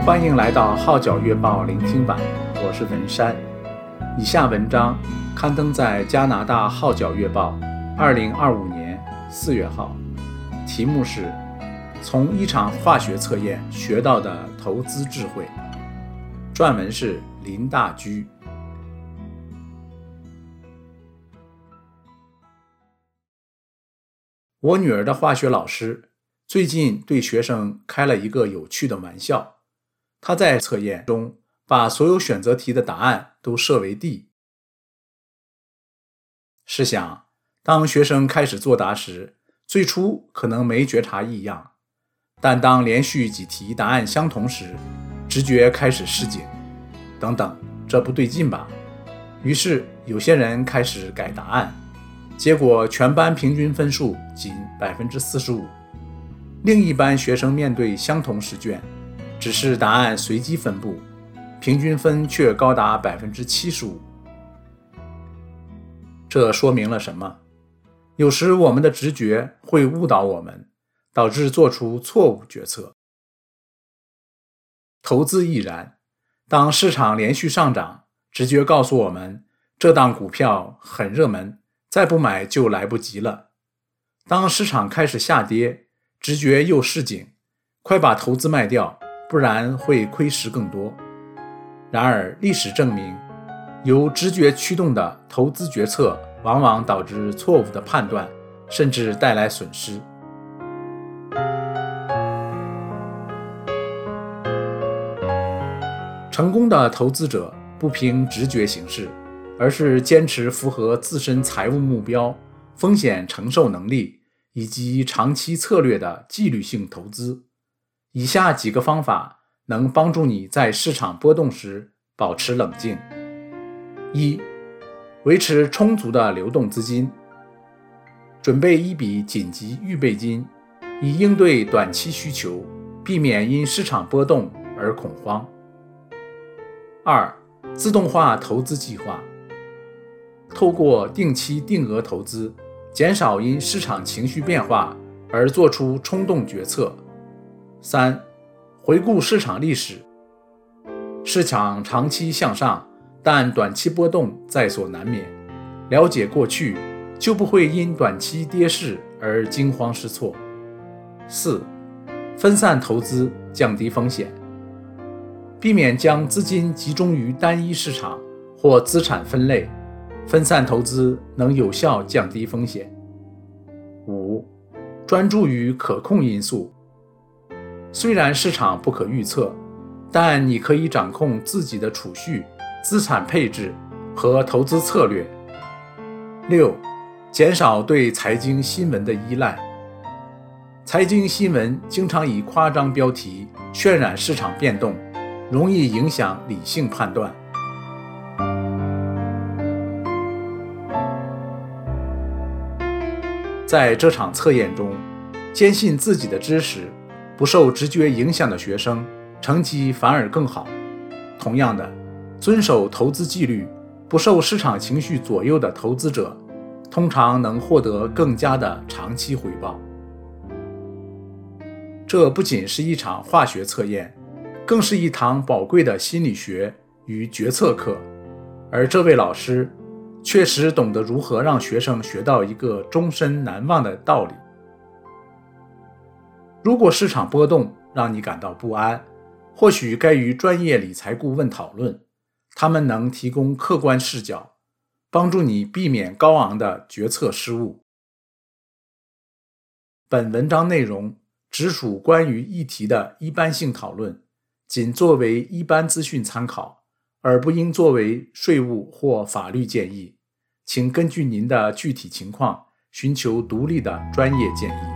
欢迎来到号角月报聆听版，我是文山。以下文章刊登在加拿大号角月报2025年4月号，题目是从一场化学测验学到的投资智慧，撰文是林大居。我女儿的化学老师最近对学生开了一个有趣的玩笑，他在测验中把所有选择题的答案都设为 D。 试想，当学生开始作答时，最初可能没觉察异样，但当连续几题答案相同时，直觉开始示警，等等，这不对劲吧？于是有些人开始改答案，结果全班平均分数仅 45%。 另一班学生面对相同试卷，只是答案随机分布，平均分却高达 75%。 这说明了什么？有时我们的直觉会误导我们，导致做出错误决策。投资亦然，当市场连续上涨，直觉告诉我们这档股票很热门，再不买就来不及了。当市场开始下跌，直觉又示警，快把投资卖掉，不然会亏失更多。然而历史证明，由直觉驱动的投资决策往往导致错误的判断，甚至带来损失。成功的投资者不凭直觉行事，而是坚持符合自身财务目标、风险承受能力以及长期策略的纪律性投资。以下几个方法能帮助你在市场波动时保持冷静。一、维持充足的流动资金，准备一笔紧急预备金，以应对短期需求，避免因市场波动而恐慌。二、自动化投资计划，透过定期定额投资，减少因市场情绪变化而做出冲动决策。三、回顾市场历史，市场长期向上，但短期波动在所难免，了解过去，就不会因短期跌势而惊慌失措。四、分散投资，降低风险，避免将资金集中于单一市场或资产分类，分散投资能有效降低风险。五、专注于可控因素，虽然市场不可预测，但你可以掌控自己的储蓄、资产配置和投资策略。六、减少对财经新闻的依赖，财经新闻经常以夸张标题渲染市场变动，容易影响理性判断。在这场测验中，坚信自己的知识，不受直觉影响的学生，成绩反而更好。同样的，遵守投资纪律，不受市场情绪左右的投资者，通常能获得更佳的长期回报。这不仅是一场化学测验，更是一堂宝贵的心理学与决策课，而这位老师确实懂得如何让学生学到一个终身难忘的道理。如果市场波动让你感到不安，或许该与专业理财顾问讨论，他们能提供客观视角，帮助你避免高昂的决策失误。本文章内容只属关于议题的一般性讨论，仅作为一般资讯参考，而不应作为税务或法律建议，请根据您的具体情况寻求独立的专业建议。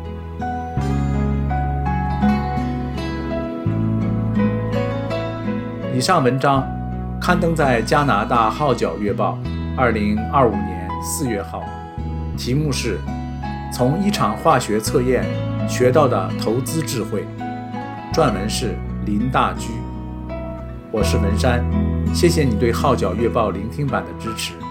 以上文章刊登在加拿大号角月报2025年4月号，题目是从一场化学测验学到的投资智慧，撰文是林大居。我是文山，谢谢你对号角月报聆听版的支持。